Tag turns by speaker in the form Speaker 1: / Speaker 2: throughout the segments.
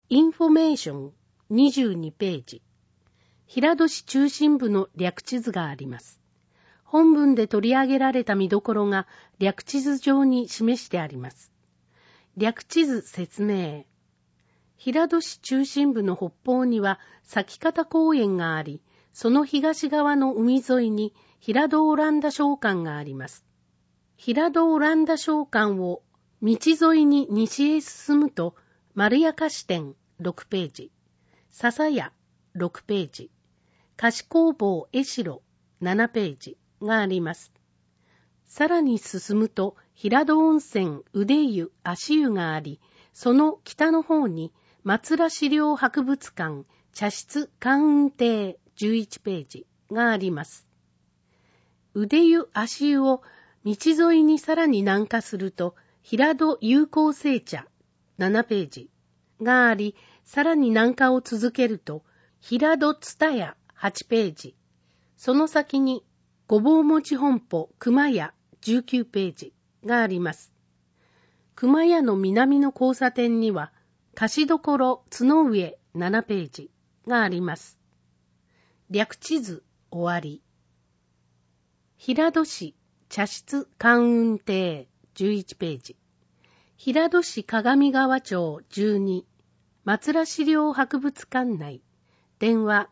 Speaker 1: インフォメーション22ページ。平戸市中心部の略地図があります。本文で取り上げられた見どころが略地図上に示してあります。略地図説明。平戸市中心部の北方には咲方公園があり、その東側の海沿いに平戸オランダ商館があります。平戸オランダ商館を道沿いに西へ進むと、丸屋菓子店6ページ、笹屋6ページ、菓子工房江代7ページがあります。さらに進むと、平戸温泉腕湯足湯があり、その北の方に松浦資料博物館茶室観雲亭11ページがあります。腕湯足湯を道沿いにさらに南下すると、平戸友好製茶7ページがあり、さらに南下を続けると、平戸蔦屋8ページ、その先にごぼう餅本舗熊屋19ページがあります。熊屋の南の交差点には、菓子処角上7ページがあります。略地図終わり。平戸市茶室観雲亭11ページ。平戸市鏡川町12、松浦資料博物館内、電話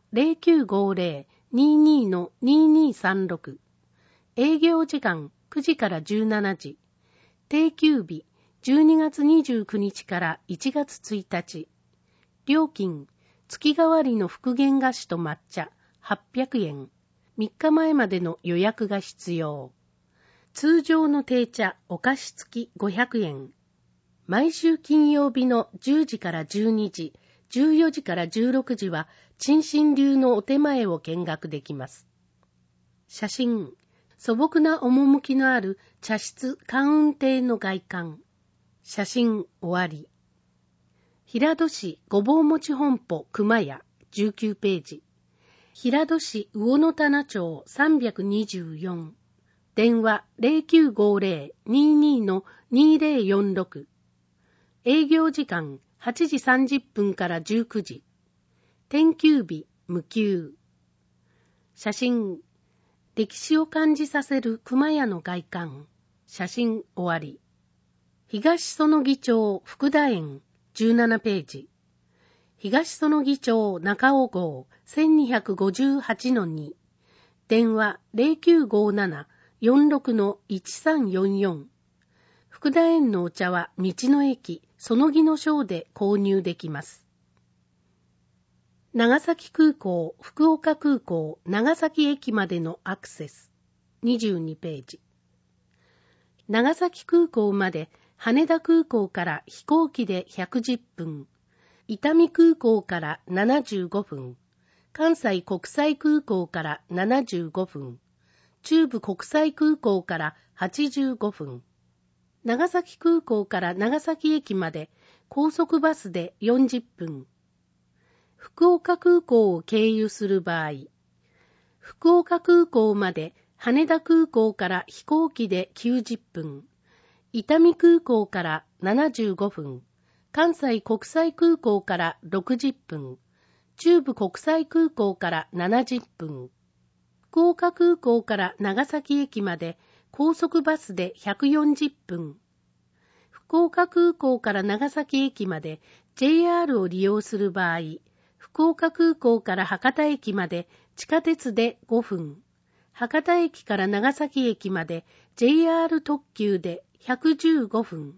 Speaker 1: 0950-22-2236、営業時間9時から17時、定休日12月29日から1月1日、料金、月替わりの復元菓子と抹茶800円、3日前までの予約が必要。通常の定茶お菓子付き500円。毎週金曜日の10時から12時、14時から16時は、陳新流のお手前を見学できます。写真、素朴な趣のある茶室観雲亭の外観。写真終わり。平戸市ごぼう餅本舗熊屋19ページ。平戸市魚の棚町324。電話 0950-22-2046。営業時間8時30分から19時。定休日無休。写真。歴史を感じさせる熊屋の外観。写真終わり。東園木町福田園17ページ。東園木町中尾号1258-2。電話 0957-46-1344。福田園のお茶は道の駅園木の章で購入できます。長崎空港、福岡空港、長崎駅までのアクセス22ページ。長崎空港まで羽田空港から飛行機で110分、伊丹空港から75分、関西国際空港から75分、中部国際空港から85分、長崎空港から長崎駅まで高速バスで40分、福岡空港を経由する場合、福岡空港まで羽田空港から飛行機で90分、伊丹空港から75分、関西国際空港から60分、中部国際空港から70分、福岡空港から長崎駅まで高速バスで140分、福岡空港から長崎駅まで JR を利用する場合、福岡空港から博多駅まで地下鉄で5分、博多駅から長崎駅まで JR 特急で115分。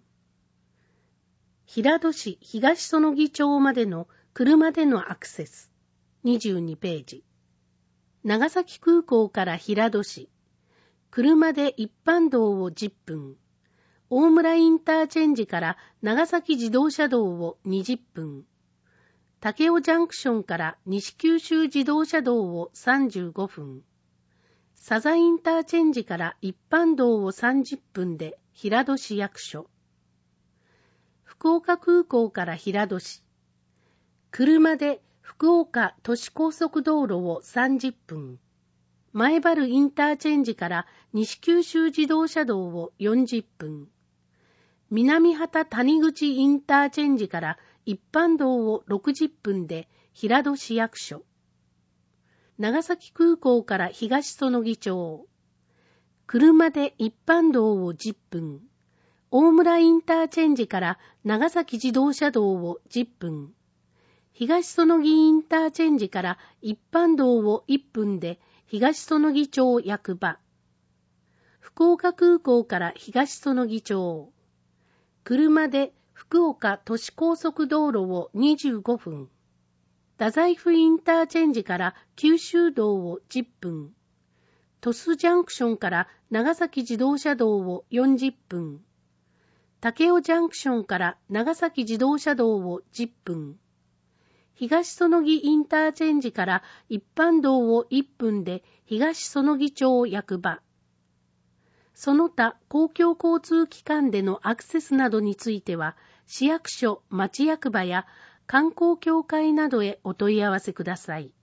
Speaker 1: 平戸市東園木町までの車でのアクセス22ページ。長崎空港から平戸市、車で一般道を10分、大村インターチェンジから長崎自動車道を20分、武雄ジャンクションから西九州自動車道を35分、佐々インターチェンジから一般道を30分で平戸市役所。福岡空港から平戸市、車で福岡都市高速道路を30分、前原インターチェンジから西九州自動車道を40分、南畑谷口インターチェンジから一般道を60分で平戸市役所。長崎空港から東園木町。車で一般道を10分。大村インターチェンジから長崎自動車道を10分。東園木インターチェンジから一般道を1分で東園木町役場。福岡空港から東園木町。車で福岡都市高速道路を25分。太宰府インターチェンジから九州道を10分。鳥栖ジャンクションから長崎自動車道を40分。武雄ジャンクションから長崎自動車道を10分。東園木インターチェンジから一般道を1分で東園木町役場。その他公共交通機関でのアクセスなどについては、市役所、町役場や観光協会などへお問い合わせください。